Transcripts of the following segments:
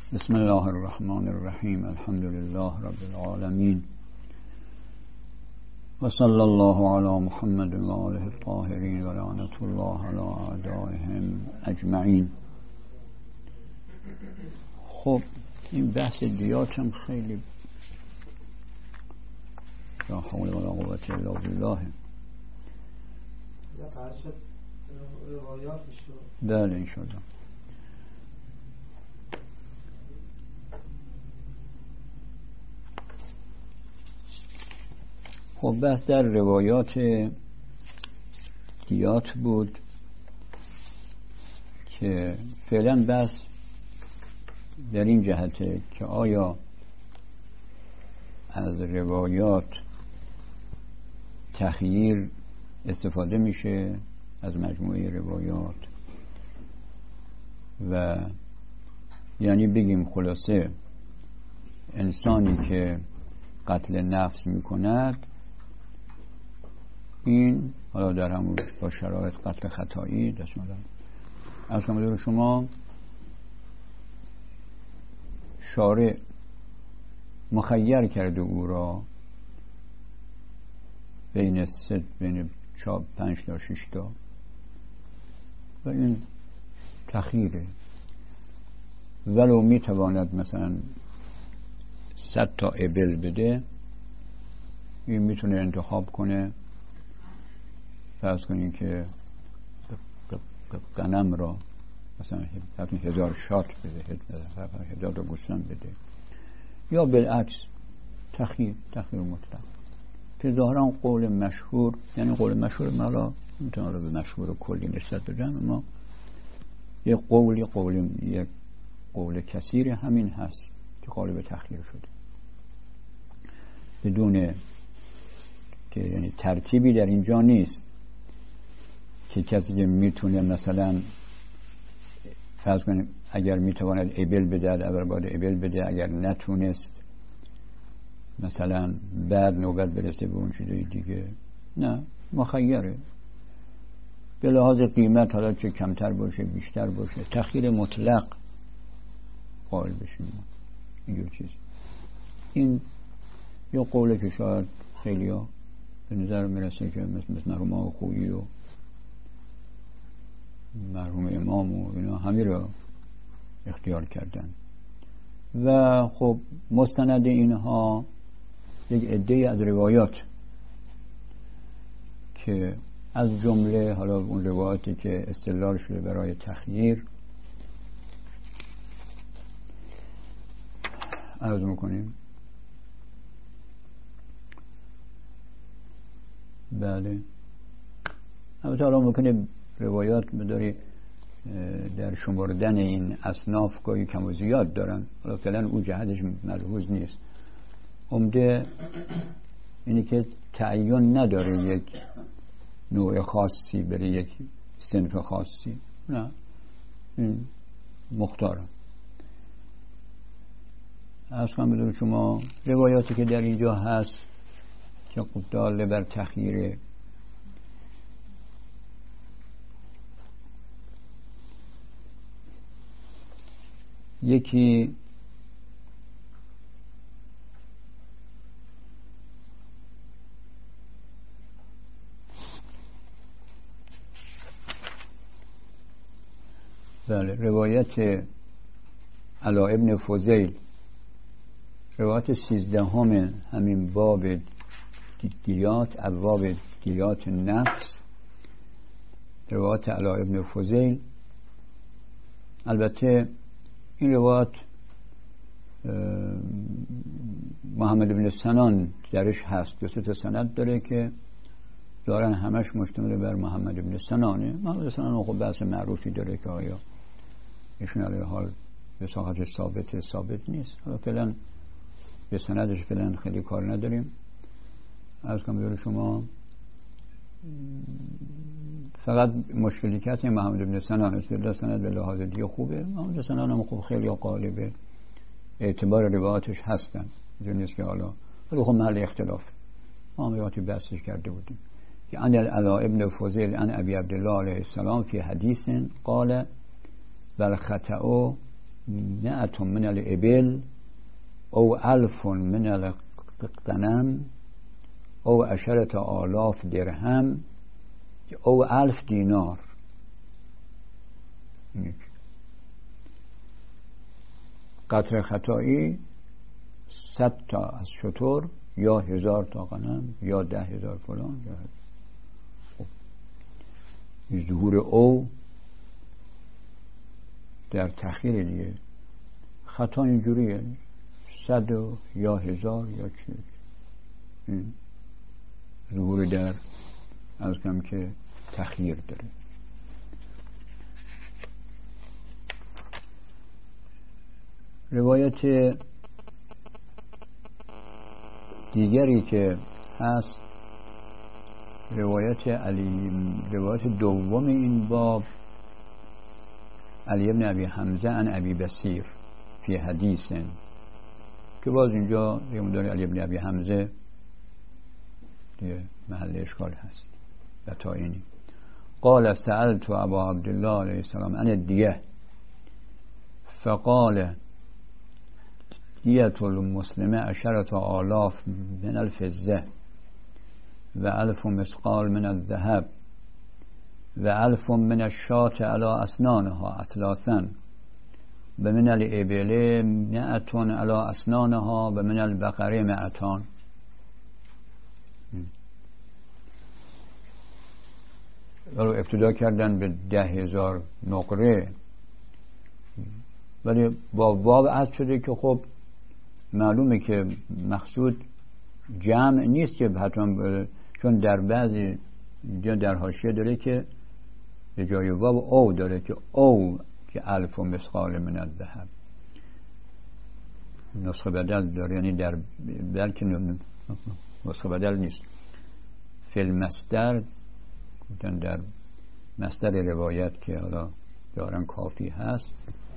بسم الله الرحمن الرحیم. الحمد لله رب العالمین و صلی الله علی محمد و آله الطاهرین و لعنت الله علی اعدائهم اجمعین. خب این بحث دیات هم خیلی لا حول ولا قوة الا بالله. بله انشاءالله. خب بحث در روایات دیات بود که فعلا بحث در این جهته که آیا از روایات تخییر استفاده میشه از مجموعه روایات و یعنی بگیم خلاصه انسانی که قتل نفس میکند این حالا در همون با شرایط قتل خطایی دست مدن از کامل شما شارع مخیر کرده او را بین 5 تا 6 تا و این تخییره، ولو میتواند مثلا 100 تا ابل بده این میتونه انتخاب کنه. فرض کنین که غنم را مثلا 1000 شات بده، 1000 تا گوسفند بده، یا بالعکس تخییر مطلق که ظاهرا قول مشهور، یعنی قول مشهور مالا میتونه به مشهور کلی نسبت بدن، اما یک قول کثیر همین هست که قالب تخییر شده بدون که یعنی ترتیبی در اینجا نیست که کسی که میتونه مثلا فرض کنیم اگر میتواند ابل بده اول باید ابل بده، اگر نتونست مثلا بعد نوبت برسه به اون چیزای دیگه. نه، مخیره به لحاظ قیمت، حالا چه کمتر باشه بیشتر باشه تخییر مطلق قائل بشیم. اینجور چیز این یا قوله که شاید خیلی ها به نظر میرسه که مثل مرحوم آقا خویی و مرحوم امام و اینا همین رو اختیار کردن و خب مستند اینها یک عده از روایات که از جمله حالا اون روایاتی که استدلال شده برای تخییر عرض میکنیم. بله البته حالا ممکنه روایات بداری در شمردن این اصناف گاهی کم و زیاد دارن، حالا فعلا او جهتش ملحوظ نیست. عمده اینی که تعین نداره یک نوع خاصی برای یک صنف خاصی، نه این مختاره. اصلا بدون شما روایاتی که در اینجا هست که داله بر تخییر یکی بله روایت علا ابن فضیل، روایت 13 همین باب دیات، ابواب دیات نفس، روایت علا ابن فضیل. البته این روایت محمد بن سنان درش هست، دو تا سند داره که دارن همش مشتمل بر محمد بن سنانه. محمد بن سنان خب بحث معروفی داره که آیا ایشون علیه حال به صحت ثابت نیست. فعلا به سندش فعلا خیلی کار نداریم. از کامل شما فقط مشکلی که هست محمد بن سنان است. به سند به لحاظ دیگه خوبه. محمد بن سنان هم خوب خیلی قالب اعتبار روایاتش هستن، اینجا نیست که حالا ولی خب محل اختلاف ما روایاتی بحثش کرده بودیم که ان علا ابن فضیل ان ابی عبدالله علیه السلام فی حدیث قال والخطأ مئة من الابل او 1000 من الغنم او 10,000 درهم او 1000 دینار. قطر خطایی 100 تا از شتر یا 1000 تا غنم یا 10,000 فلان. ظهور او در تأخیر دیگه. خطا اینجوریه 100 یا 1000 یا چی. ظهور در از کم که تأخیر داره. روایت دیگری که هست روایت دوم این باب، علی ابن ابی حمزه عن ابی بصیر فی حدیث، که باز اینجا یه علی ابن ابی حمزه یه محل اشکال هست. و تا اینی قال سألت ابا عبدالله علیه السلام عن الدیه فقال دیت المسلمه 10,000 من الفضه و 1000 مثقال من الذهب و 1000 من الشاة على اسنانها اثلاثا و من الابل 100 على اسنانها و من البقره 100. ولو ابتدا کردن به 10,000 نقره، ولی با واو عطف شده که خب معلومه که مقصود جمع نیست که حتما، چون در بعضی در حاشیه داره که به جای واو او داره که او که 1000 مثقال من الذهب. نسخه بدل داره، یعنی در بلکه نسخه بدل نیست، فی المصدر گفتن در مصدر روایت که حالا دارن کافی هست،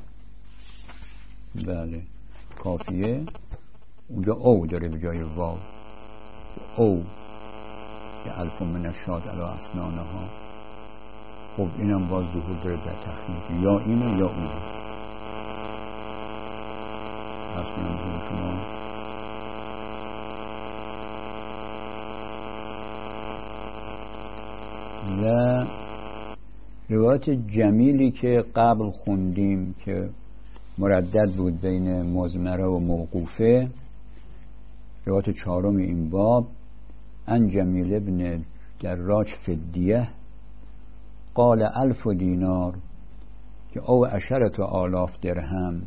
بله کافیه، اونجا او داره به جای واو، او که 1000 من الشاة علی اسنانها. خب اینم باز ظهور داره در تخییل، یا اینه یا اونه. اصلا شما و روایت جمیلی که قبل خوندیم که مردد بود بین مضمره و موقوفه، روایت 4 این باب، ان جمیل ابن دراج فی الدیه قال 1000 دینار که او 10,000 درهم.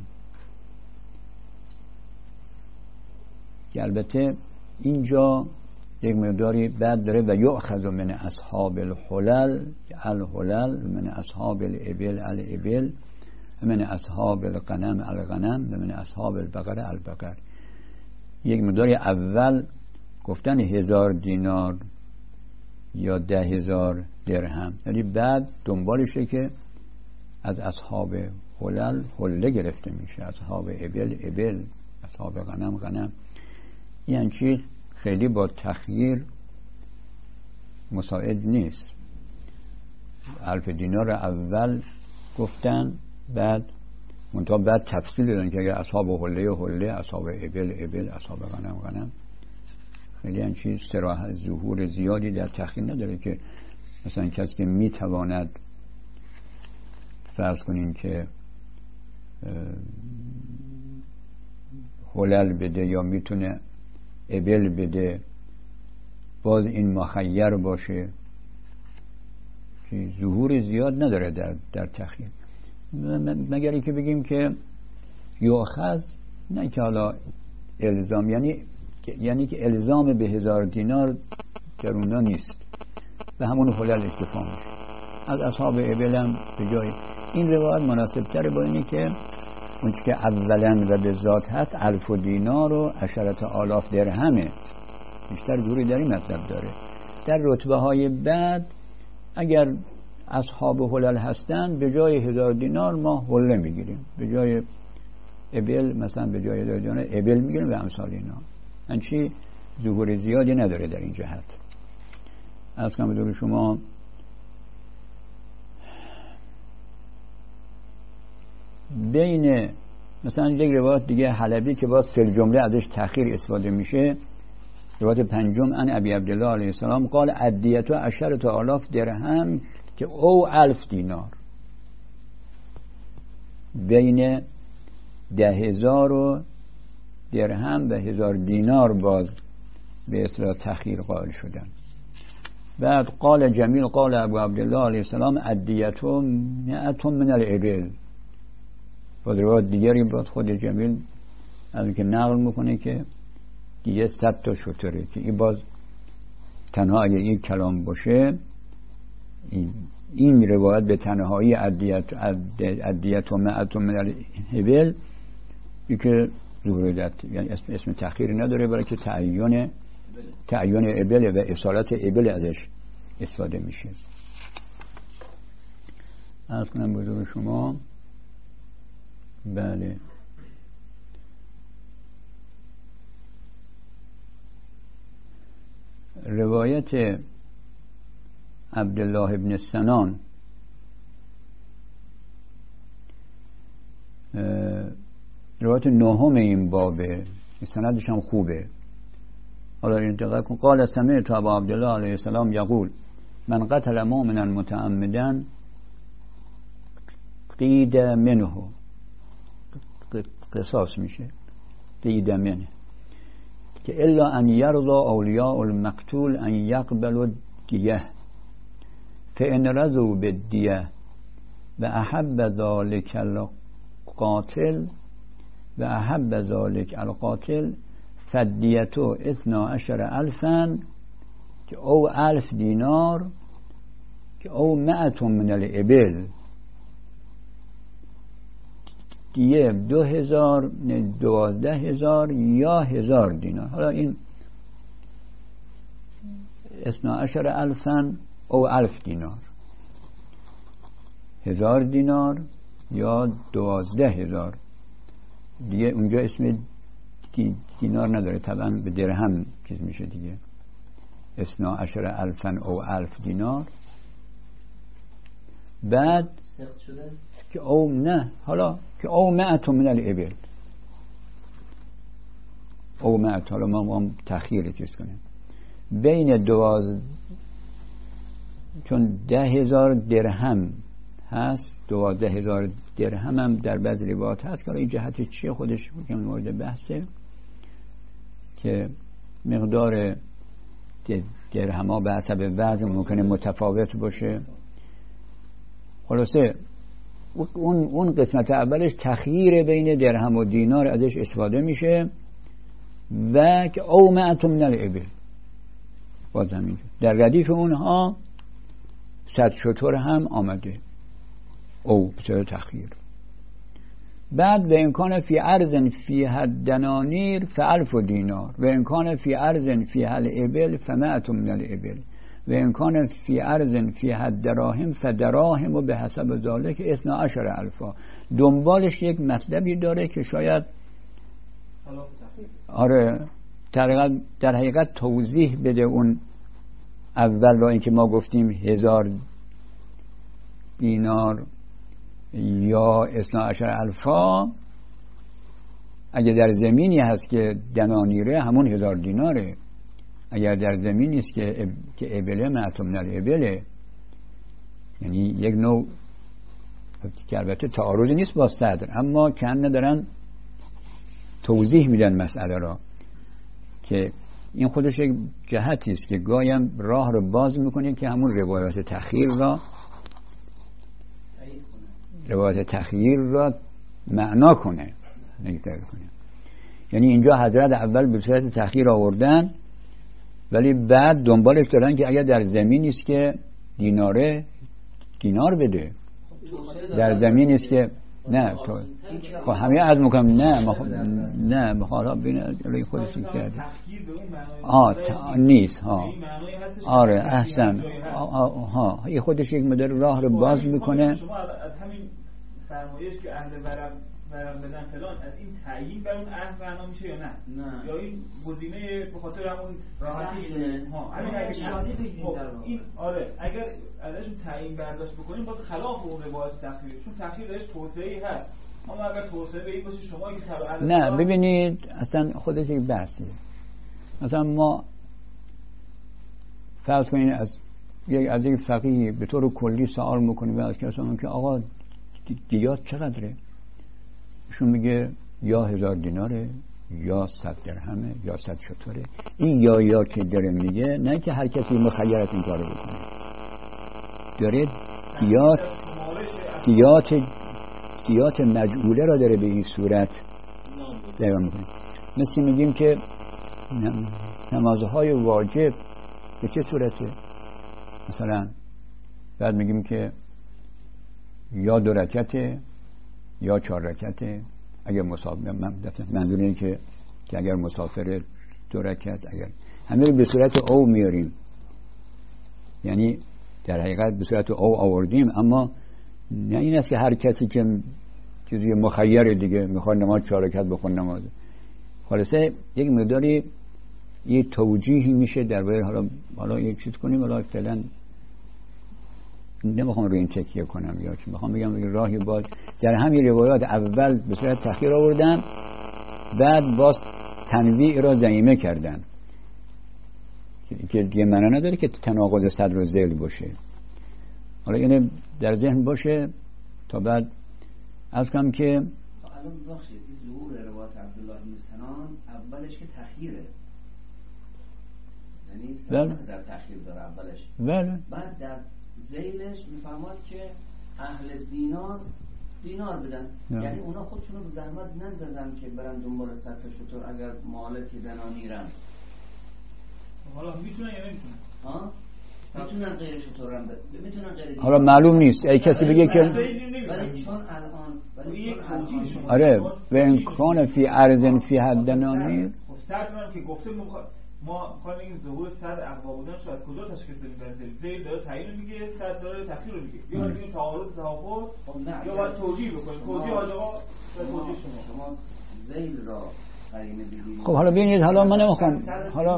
که البته اینجا یک مقداری بعد داره و یؤخذ من اصحاب الحلل، الحلل من اصحاب الابل الابل من اصحاب الغنم الغنم و من اصحاب البقره البقر. یک مقداری اول گفتن 1000 دینار یا 10,000 درهم، یعنی بعد دنبالشه که از اصحاب حلل حله گرفته میشه، اصحاب ابل ابل، اصحاب غنم غنم. یعنی چیز خیلی با تخییر مساعد نیست. 1000 دینار اول گفتن، بعد تفصیل دادن که اگر اصحاب حله حله، اصحاب ابل ابل، اصحاب غنم غنم. خیلی این چیز صراحت ظهور زیادی در تخییر نداره که مثلا کسی که میتواند فرض کنیم که حلل بده یا میتونه ابل بده، باز این مخیر باشه که ظهور زیاد نداره در تخییر، مگر اینکه بگیم که یؤخذ، نه که حالا الزام، یعنی که الزام به 1000 دینار در اونها نیست، به همون حلل اکتفا میشه. از اصحاب ابل هم به جای این روایت مناسب تره با اینی که اون که اولا و به ذات هست 1000 دینار و 10,000 درهمه، بیشتر دوری در این مطلب داره. در رتبه های بعد اگر اصحاب حلل هستن به جای 1000 دینار ما حله میگیریم، به جای ابل مثلا به جای 1000 دینار ابل میگیریم و امثال اینا. انچی ظهور زیادی نداره در این جهت. از کنم بدون شما بین مثلا یک روایت دیگه حلبی که باز فی جمله ازش تأخیر استفاده میشه، روایت پنجم ان ابی عبدالله علیه السلام قال ادیت 10,000 درهم که او 1000 دینار، بین 10,000 درهم و 1000 دینار باز به اصطلاح تأخیر قائل شدن. بعد قال جمیل قال ابو عبدالله علیه السلام ادیت 100 من الابل. باز روایت دیگری باز خود جمیل از اینکه نقل میکنه که دیگه 100 تا شتره، که این باز تنها اگه یک کلام باشه این روایت به تنهایی ادیت 100 من الابل که ظهور یعنی اسم تأخیر نداره، برای که تعیین ابل و اصالت ابل ازش استفاده میشه. عرض کنم بزرگ شما بله روایت عبدالله ابن سنان روایت نهم این بابه، سندش هم خوبه. حالا این دقت کن. قال سمعت ابا عبدالله علیه السلام یقول من قتل مؤمنا متعمدا قید منه، قصاص میشه قید منه، که الا ان یرضى اولیاء المقتول ان یقبلوا الدیه فان رضوا بالدیه و احب ذلك القاتل و احب ذلك القاتل فدیتو 12,000 که او 1000 دینار که او 100 من الابل، دیه 2000 12,000 یا 1000 دینار. حالا این 12,000 او 1000 دینار، 1000 دینار یا 12,000 دیگه. اونجا اسم دینار نداره، طبعا به درهم چیز میشه دیگه. 12,000 او 1000 دینار. بعد سخت شده که او نه، حالا که او 100 من الابل، او 100. حالا ما هم تأخیر چیز کنیم بین 12، چون 10,000 درهم هست، 12,000 درهم هم در بعض روایات هست که این جهت چیه خودش مورد بحثه، که مقدار درهم ها به حسب وزن ممکنه متفاوت باشه. خلاصه اون قسمت اولش تخییر بین درهم و دینار ازش استفاده میشه و که او 100 من الابل باز همینجور در ردیف اونها 100 شتر هم آمده او بسیار تخییر. بعد و امکان فی ارض فی حد دنانیر فالف دینار و امکان فی ارض فی حل ابل ف100 من الابل و امکان فی ارض فی حد دراهم فدراهم و به حسب ذالک 12,000. دنبالش یک مطلبی داره که شاید آره در حقیقت توضیح بده اون اول را، اینکه ما گفتیم 1000 دینار یا 12,000 اگه در زمینی هست که دنانیره همون 1000 دیناره، اگر در زمینی است که ابله 100 من الابله، یعنی یک نوع که البته تعارضی نیست با صدر، اما کن ندارن توضیح میدن مسئله را، که این خودش یک جهتی است که گایم راه رو باز میکنه که همون روایات تخییر را معنا کنه، نگذار کنه. یعنی اینجا حضرت اول به صورت تخییر آوردن، ولی بعد دنبالش دارن که اگر در زمین است که دینار بده، در زمین است که نه خب همه از مکم نه مخالف بین علی خودش کرده نیست ها. آره احسن ها، این خودش یک مدل راه رو باز میکنه. شما از همین فرمایش که اهل ورم بدن فلان، از این تعیین بر اون اهل معنا میشه یا نه یا این گزینه به خاطر همون راحتیش ها همین اگه شادی بگیرید این آره اگر ازش تعیین برداشت بکنیم باز خلاف اون روایت تخییر، چون تخییر درش توسعه‌ای هست اما اگر توسعه به این باشه شما این تبع نه ببینید اصلا خودش یک بحثیه. مثلا ما فرض کنید از یک فقیه به طور کلی سوال میکنیم از کسانی که آقا دیات چقدره؟ ایشون میگه یا 1000 دیناره یا 100 درهمه یا 100 شتره. این یا که داره میگه نه که هر کسی مخیرت این کارو بکنه، داره دیات مجعوله را داره به این صورت بیان میکنه. مثل میگیم که نمازهای واجب به چه صورته؟ مثلا بعد میگیم که یا 2 رکعته یا 4 رکعته. اگر منظور اینه که اگر مسافر 2 رکعت، اگر همه به صورت او میاریم، یعنی در حقیقت به صورت او آوردیم، اما نه این است که هر کسی که چیزی مخیر دیگه میخواد نماز 4 رکعت بخون نماز. خلاصه یک مقداری یه توجیهی میشه درباره حالا یک چیز کنیم. حالا فعلا نمیخوام روی این تکیه کنم، یا چون میخوام بگم راهی باز در همین روایات اول به صورت تأخیر آوردن، بعد باز تنویع را ضمیمه کردن که دیگه معنی نداره که تناقض صدر و ذیل باشه. حالا اینه در ذهن باشه تا بعد از کم که الان بخشید ظهور روایت عبدالله بن سنان اولش که تأخیره، یعنی سنت در تأخیر داره اولش. بله. بعد در ذیلش میفهمد که اهل دینار بدن، یعنی اونا خودشونو به زحمت نندازن که برن دنبال 100 تا شتر اگر مالکی دنانیرن. حالا میتونن یا نمیتونن؟ ها؟ میتونن غیر شترن میتونن غیر. حالا معلوم نیست ای کسی بگه که ولی چون الان آره و امکان فی ارزن فی حد دنانیر. خب صدرم که گفته ما میخوایم این ظهور 100 اقوا بودن شو از کجا تشخیص بدیم؟ برای ذیل داره تعیین میگه، 100 داره تأخیر رو میگه. یا میگیم تعارض تفاوت یا باید توجیه بکنیم. توجیه حاج آقا و توجیه شما ذیل را قرینه بگیرید. خب حالا ببینید، حالا من نمیخوام حالا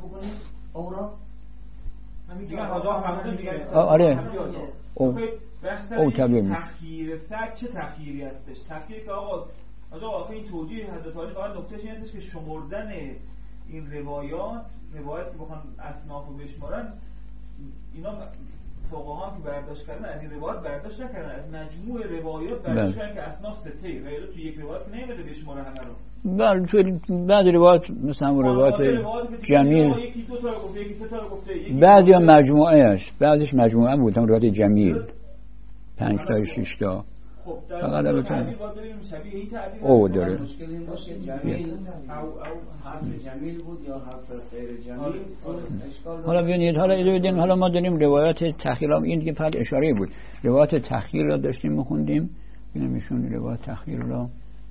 همین حاج آقا محمود میگه آره او تغییر صد چه تغییری هستش؟ تغییری که آقا آخه این توجیه حضرت علی فقط نکتهش این هستش که شمردن این روایات که بخوان اصناف رو بشمارن، اینا فقها که برداشت کردن از این روایات برداشت نکردن، از مجموع روایات برداشت کردن که اصناف سته غیر تو یک روایت نمیده بشماره همه رو. بله تو بعض روایات مثلا روایات جمیل بعضی هم مجموعهش، بعضیش مجموعه بود، هم روایت جمیل 5 تا 6 تا. خب در تعبیر باید ببینیم شبیه این تعبیر او داره مشکل این باشه جمیل او حرف جمیل بود یا حرف غیر جمیل. حالا ببینید، حالا ما داریم روایات تأخیر، این دیگه فقط اشاره بود. روایات تأخیر را داشتیم می‌خوندیم، ببینیم ایشون روایات تأخیر را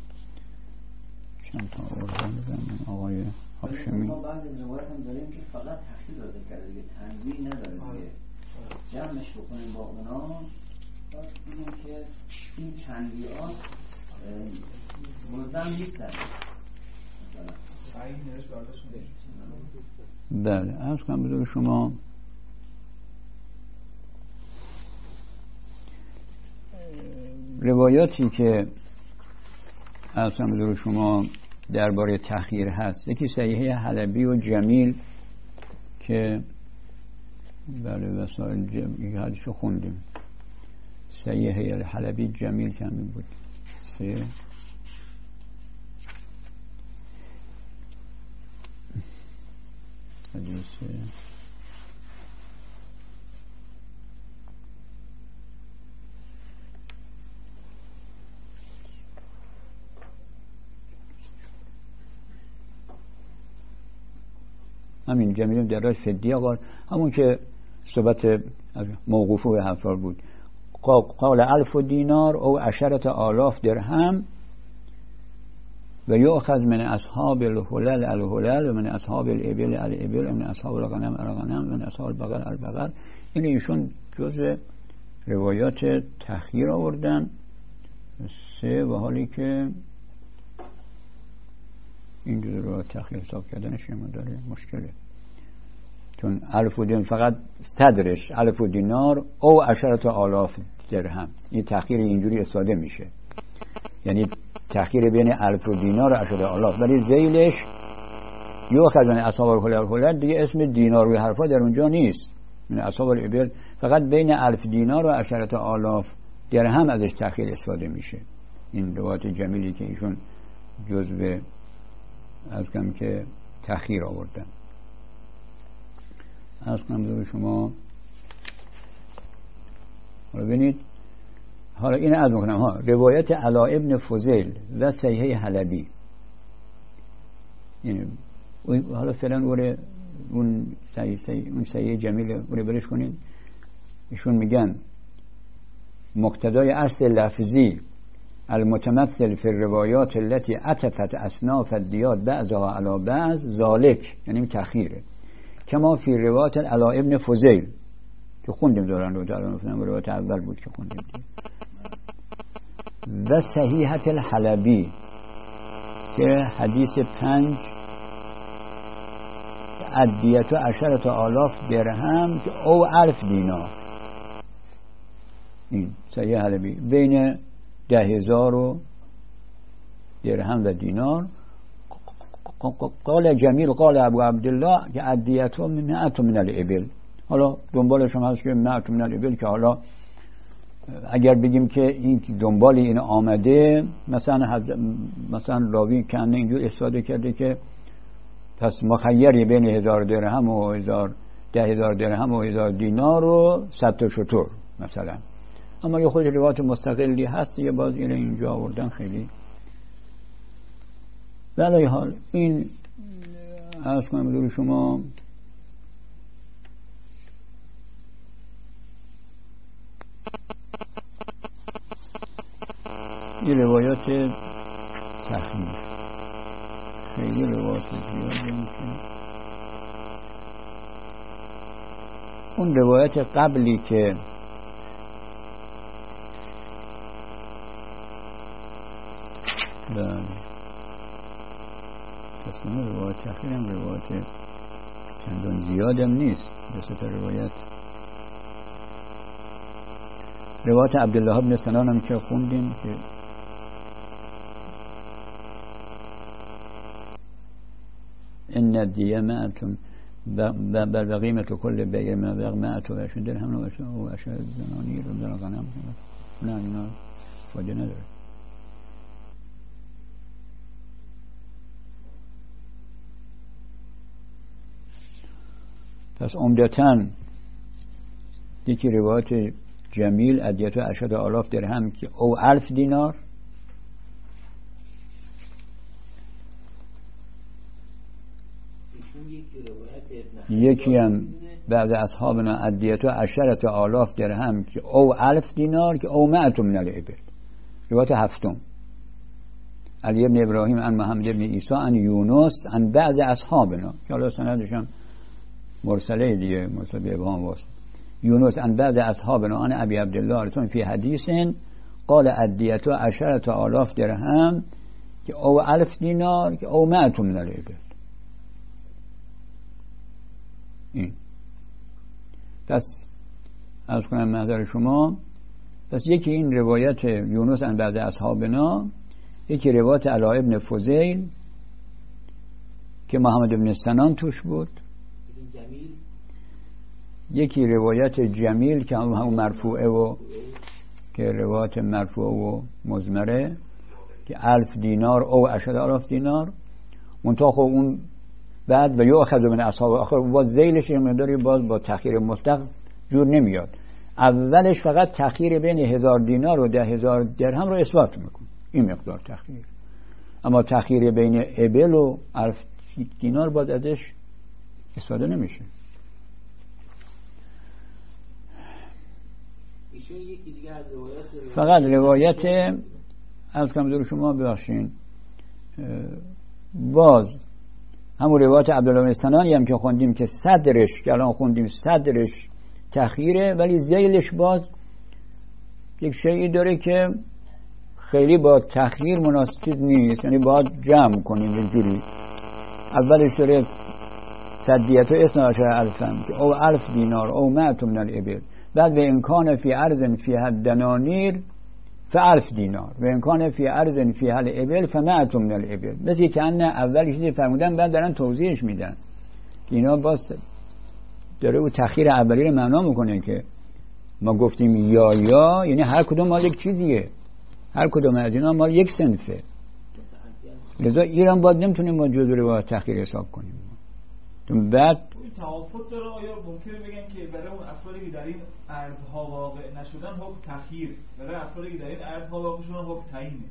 چند تا آوردن آقای هاشمی. ما بعضی روایات هم داریم که فقط تأخیر را ذکر کرده، دیگه تنویع نداره دیگه. جمعش بکنیم با اونا باید بگیم که این تنویعات منظم نیستن. بله عرض کنم بذار شما روایاتی که عرض کنم بذار شما درباره تأخیر هست، یکی صحیحه حلبی و جمیل که بله وسائل جمعی حدیثو خوندیم. صحیحه حلبی جمیل که همین بود 3 حدیث همین جمیل در راج فدیه قال، همون که صحبت موقوف و حفار بود. قال 1000 دینار او 10,000 درهم و یؤخذ من اصحاب الحلل و من اصحاب الابل و من اصحاب الغنم و من اصحاب البقر. این ایشون جزء روایات تأخیر آوردن 3 و حالی که این جزء روایات تأخیر حساب کردنش ما داره مشکله، چون 1000 دینار فقط صدرش 1000 دینار او 10,000 درهم، این تأخیر اینجوری استفاده میشه. یعنی تأخیر بین 1000 دینار و 10 آلاف، ولی ذیلش یؤخذ من اصحاب الحلل دیگه اسم دینار و حرفا در اونجا نیست. من اصحاب الابل فقط بین 1000 دینار و 10 آلاف درهم ازش تأخیر استفاده میشه. این روایت جمیلی که ایشون جزء از کم که تأخیر آوردن. از کنم به شما حالا ببینید، حالا این عرض میکنم روایت علا ابن فضیل و صحیح حلبی، یعنی حالا فعلا اون صحیح جمیل رو برش کنید. ایشون میگن مقتضای اصل لفظی المتمثل فی الروایات التي عطفت اصناف الدیات بعضها علی بعض ذالک، یعنی تأخیره، کما فی روایت علا ابن فضیل که خوندیم دوران رو دارن روایت اول بود که خوندیم، و صحیحت الحلبی که حدیث 5 ادیت و 10 آلاف درهم که او 1000 دینار. این صحیح حلبی بین 10,000 درهم و دینار. قال جمیل قال ابو عبدالله که ادیت من الابل. حالا دنبالش هم هست که من الابل، که حالا اگر بگیم که این دنبال این آمده، مثلا راوی کنه اینجور استفاده کرده که پس مخیری بین 1000 درهم و 10,000 درهم و 1000 دینار و 100 شتر مثلا، اما یه خود روایت مستقلی هست یه باز این اینجا آوردن خیلی. ولی حال این عرض کنم بدون شما این روایات تخمیر خیلی روایات زیاده میشه. اون روایت قبلی که تصمیم روایت تخمیر هم روایت چندان زیادم نیست. بسیط روایت عبدالله بن سنان هم که خوندیم که ان الدیه معتم بل قیمت کل بیر من بلغ 120 درهم و 10 دنانیر و در غنم. نه اینا فایده نداره. پس عمدتاً یکی روایت جمیل ادیت و 10 آلاف درهم که او 1000 دینار، یکی هم بعض اصحابنا ادیت و 10 آلاف درهم که او 1000 دینار که او 100 من الابل. روایت هفتم علی ابن ابراهیم عن محمد ابن عیسی عن یونس عن بعض اصحابنا، که حالا سندش هم مرسله دیگه، مرسل به ابهام واسه. یونس عن بعض اصحابنا عن ابی عبدالله رسول فی حدیث قال ادیت و 10 آلاف درهم که او 1000 دینار که او 100 من الابل. این پس از کنم محضر شما، پس یکی این روایت یونس عن بعض اصحابنا، یکی روایت علا ابن فضیل که محمد ابن سنان توش بود، یکی روایت جمیل که همون مرفوعه و که روایت مرفوعه و مزمره که 1000 دینار او 10 آلاف دینار. منتها خب اون بعد و یؤخذ من اصحاب آخر باز ذیلش مقداری باز با تأخیر مطلق جور نمیاد. اولش فقط تأخیر بین 1000 دینار و 10,000 درهم رو اثبات میکنه، این مقدار تأخیر. اما تأخیر بین ابل و 1000 دینار باز ازش استفاده نمیشه. فقط روایت از کم دور شما ببخشین باز همون روایت عبدالله بن سنانی هم که خوندیم که صدرش که الان خوندیم صدرش تأخیره، ولی ذیلش باز یک شیئی داره که خیلی با تأخیر مناسب نیست، یعنی باید جمع کنیم اینجوری. اولش داره تدیت و 12,000 که او 1000 دینار او 100 من الابل، بعد به امکان فی ارض فی دنانیر فالف دینار و امکان فی ارض فی حل ابل فمائة من الابل. مثل که ان اول چیزی فرمودن بعد دارن توضیحش میدن که اینا باز داره او تأخیر اولی رو معنا میکنه که ما گفتیم یا یعنی هر کدوم مال یک چیزیه، هر کدوم از اینا مال یک صنفه، لذا ایران باید نمیتونیم ما جزء روایت تأخیر حساب کنیم. بعد توافق داره. آیا ممکنه بگن که برای اون افرادی که در این ارزها واقع نشدن حکم تأخیر، برای افرادی که در این ارزها واقع شدن حکم تعیینه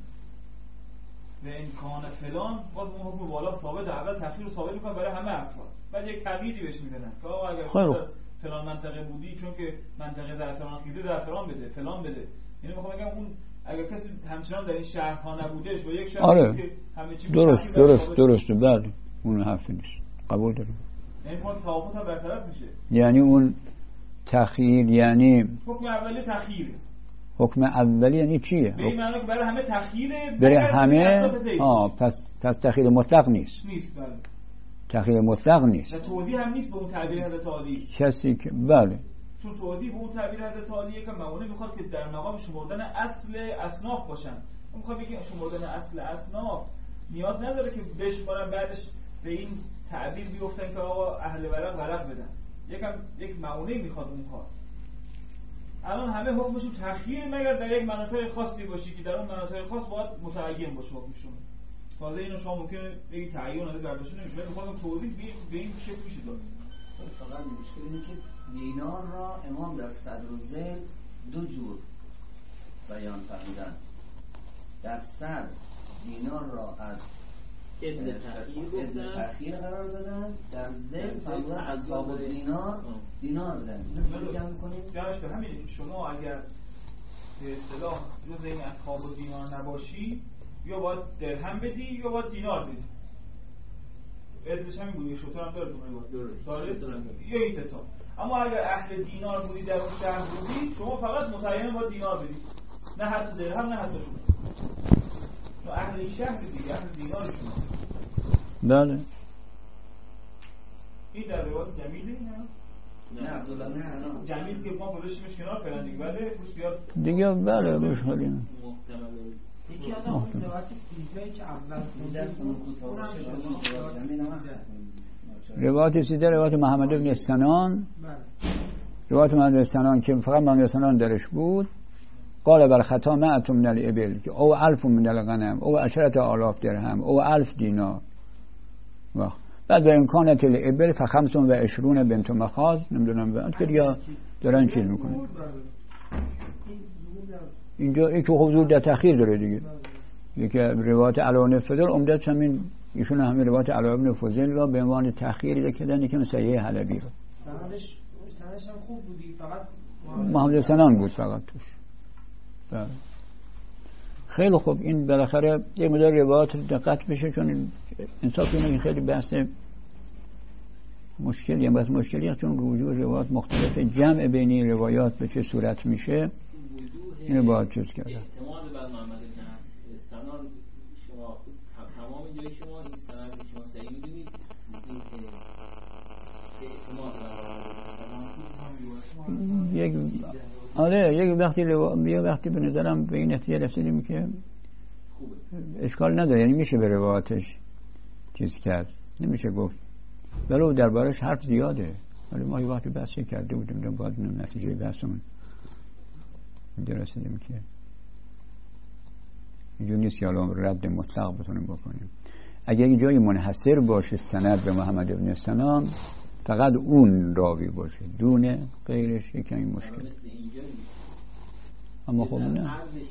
و امکان فلان باز اون حکم بالا ثابت، اول تأخیر رو ثابت میکنه برای همه افراد، بعد یک تبعیضی بهش میدن که آقا اگر فلان منطقه بودی چون که منطقه زعفران خیزه زعفران بده فلان بده. یعنی میخوام بگم اون اگر کسی همچنان در این شهرها نبودش و یک شهر آره. که همه چی درسته بله اون حرف نیست، قبول داریم. یعنی ما توافق هم برطرف میشه. یعنی اون تأخیر یعنی حکم اولی تأخیره. حکم اولی یعنی چیه؟ به این معنی که برای همه تأخیره، برای همه پس تأخیر مطلق نیست. بله. تأخیر مطلق نیست. و توضیح هم نیست به اون تعبیر حضرت عالی. کسی که بله چون توضیح به اون تعبیر حضرت عالیه که موانع میخواد که در مقام شمردن اصل اصناف باشن. اون میخواد بگه شمردن اصل اصناف نیاز نداره که بشمارن بعدش به این تعبیر بیفتن که آقا اهل ورق بدن. یک معونه‌ای میخواد اون کار. الان همه حکمشون تأخیر مگر در یک مناطق خاصی باشی که در اون مناطق خاص باید متعین باشه حکمشون. تازه اینو شما ممکنه بگید تعیین نداره برداشته نمیشه، ولی میخوام توضیح به این شکل میشه داد. فقط مشکل اینه که دینار را امام در صدر و ذیل دو جور بیان فرمودن. در صدر دینار را از ابن تأخیر قرار دادن، در ذیل فرمودن اصحاب دینار دادن. اینو جمع کنیم جمعش به همینه که شما اگر به اصطلاح جز این اصحاب دینار نباشی یا باید درهم بدی یا باید دینار بدی. ادرش همین بود، یه شطور هم داره یا این ستا. اما اگر اهل دینار بودی در اون شهر بودی شما فقط متعین باید دینار بدی، نه حتی درهم نه حتی شما. تو اهل این شهر دیگه اهل دینار شما. بله این در روایت جمیله نه عبدالله بن سلام جمیل که ما گذاشتیمش کنار فعلا دیگه بله خوش بیاد دیگه بله خوش حالیم. یکی از اون روایت 13 که اول دستمون کوتاه باشه روایت 13 روایت محمد بن سنان. روایت محمد بن سنان که فقط محمد بن سنان درش بود قال بر خطا مa'ة من الابل که او 1000 من الغنم او 10,000 درهم او 1000 دینار. بعد به امکانات الابل ف25 بنت مخاض نمیدونم بعد که دیگه دارن چیز میکنه. اینجا این که حضور در تأخیر داره دیگه. یکی روایت علاء بن فضل عمدت همین ایشون همین روایت علاء بن فضل را به عنوان تأخیری کردن که صحیح حلبی رو سندش هم خوب بودی فقط محمد سنان بود فقط توش. خیلی خوب این بالاخره یه مقدار روایات دقت بشه چون انصاف اینه خیلی بحث مشکلی هم بحث مشکلی چون رجوع روایات مختلفه، جمع بین روایات به چه صورت میشه اینو باید چیز کرد. اعتماد بر محمد بن سنان شما تمام جای شما این سند شما صحیح می‌دونید که اعتماد بر یک وقتی به نظرم به این نتیجه رسیدیم که اشکال نداره، یعنی میشه به روایاتش چیز کرد، نمیشه گفت ولو دربارش حرف زیاده، ولی ما یه وقتی بحث کرده بودیم باید نتیجه بحثمون رسیدیم که اینجور نیست که الان رد مطلق بتونیم بکنیم. اگر یه جایی منحصر باشه سند به محمد بن سنان فقط اون راوی باشه دونه غیرش یکی این مشکل. اما خب نه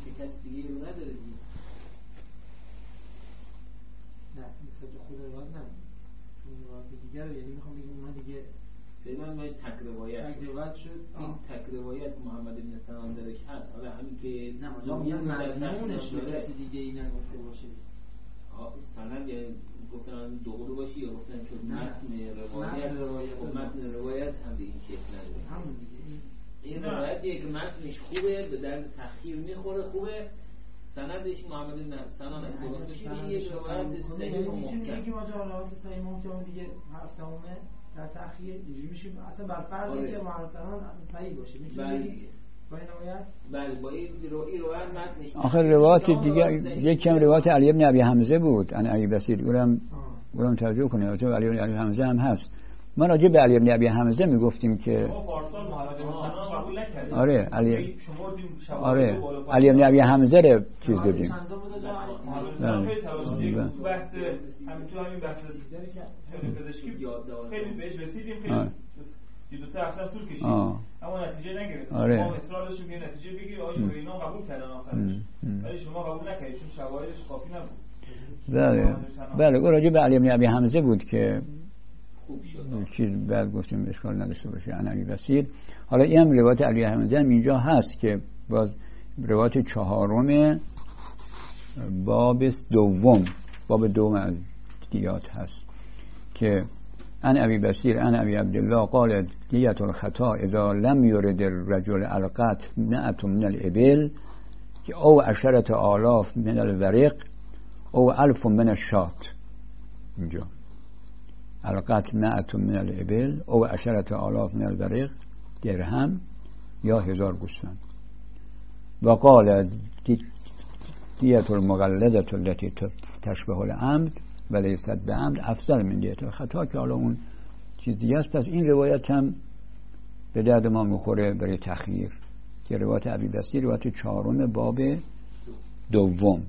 خود روایت نه اون روایت دیگر رو یعنی میخوام بگم اونا دیگه فعلا ما تک روایت شد. این تک روایت محمد بن سنان درش هست. حالا همین که مضمونش کسی دیگه ای نگفته باشه سند گفتن دو قلو باشی یا گفتن شد متن روایت هم به این شکل نداره. همون دیگه این روایتیه که متنش خوبه به درد تأخیر میخوره خوبه، سندش محمد بن سنان درست شده یک روایت صحیح و محکم. یکی واجه روایت صحیح محکم دیگه هفتمه در تأخیر اینجوری میشه اصلا بر فرض اینکه محمد سنان صحیح باشه میتونیم بله با این روایت متنش آخر روایت دیگه یکم روایت علی بن ابی حمزه بود ان ابی بصیر اونم توجه کنید تو علی بن ابی حمزه هم هست. ما راجع به علی بن ابی حمزه میگفتیم که آره علی بن ابی حمزه رو چیز دادیم همین بحث پزشکی خیلی بهش رسیدیم خیلی 2-3 هفته طول کشید اما نتیجه نگرفت. ما اصرار داشتیم که نتیجه بگیره آقای شورینا قبول کردن آخرش ولی شما قبول نکردید چون شواهدش کافی نبود. بله اون راجع به علی بن ابی حمزه بود که چیز بعد گفتیم اشکال نداشته باشه ان ابی بصیر. حالا این هم روایت علی بن حمزه هم اینجا هست که باز روایت 4 باب دوم از دیات هست که ان ابی بصیر ان ابی عبدالله قال دیت الخطا اذا لم يرد الرجل القتل 100 من الابل او 10,000 من الورق او 1000 من الشاة. اینجا القتل 100 من الابل او 10,000 من الورق درهم یا 1000 گوسفند. و قال دیت المغلظه التي تشبه العمد ولیست بعمد افضل من دیت الخطا که حالا اون چیز دیگه است. پس این روایت هم به درد ما میخوره برای تخییر که روایت ابی بصیر روایت 4 باب دوم.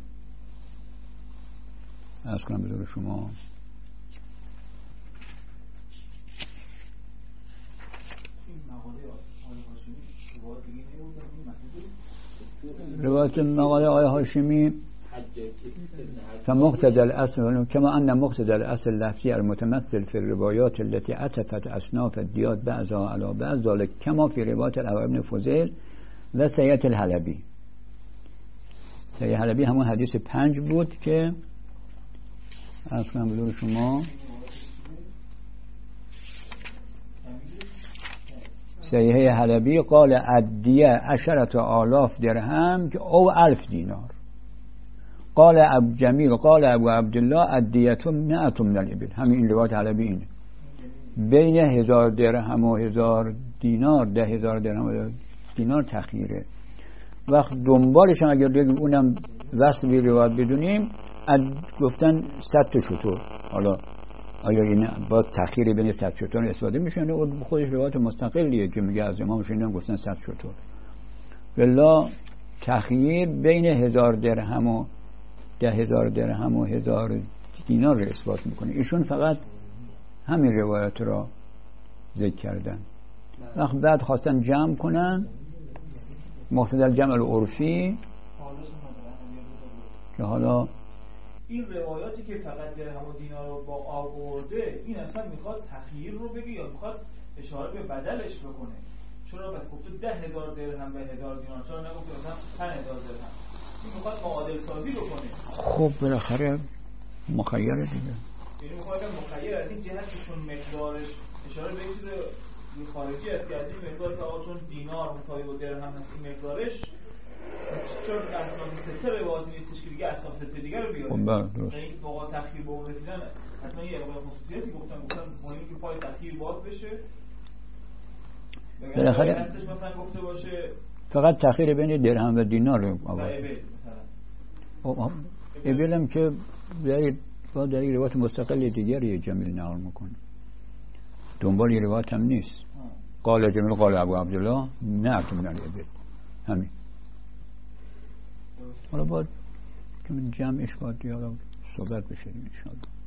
عرض کنم بذار شما روایت مقاله آقای هاشمی فمقتضى الأصل كما أن مقتضى الأصل اللفظي المتمثل في الروايات التي عطفت أصناف الديات بعضها على بعض ذلك كما في رواية الأغا بن فضيل و سید الحلبی. سید الحلبی همون حدیث 5 بود که اصلا بدون شما سید الحلبی قال الدیه 10,000 درهم او 1000 دینار. قال ابو جمیل قال ابو عبدالله الدیه 100 من الابل. همین روایت حلبی اینه بین 1000 درهم و 1000 دینار 10,000 درهم و دینار تخییره. وقت دنبالش هم اگر اونم وصل روایت بدونیم گفتن 100 شتر. حالا آیا این باز تخییر بین 100 شتر استفاده میشن و خودش روایت مستقلیه که میگه از امام شنیدم گفتن 100 شتر. والله تخییر بین 1000 درهم و 10,000 درهم و 1000 دینار رو اثبات میکنه. ایشون فقط همین روایت را ذکر کردن. وقت بعد خواستن جمع کنن مقتضی الجمع العرفی که حالا این روایاتی که فقط درهم و دینار رو با آورده این اصلا میخواد تخییر رو بگه یا میخواد اشاره به بدلش بکنه؟ چرا بس گفته 10,000 درهم و 1000 دینار؟ چرا نگفته مثلا 5,000 درهم؟ این میخواد معادل سازی بکنه. خب بالاخره مخیره دیگه. یعنی میخواد مخیر از این جهت که چون مقدارش اشاره به چیز خارجی است که از این مقدار که آقا چون دینار مساوی با درهم هست این مقدارش چون اساس سته روایت نیستش که دیگه اساس سته دیگه رو بیاره. خب درست. یعنی واقعا تخییر به اون رسیدن حتما یه اقدام خصوصیتی گفتن مهمه که پای تخییر باز بشه. بالاخره هستش مثلا گفته باشه فقط تخییر بین درهم و دینار رو آورد. خب ابلم که با در یک روایت مستقل دیگری جمیل نقل میکنه دنبال یه روایت هم نیست. قال جمیل قال ابو عبدالله نه که من الابل همین. حالا باید که من جمعش باید دیالا صحبت بشه انشاءالله.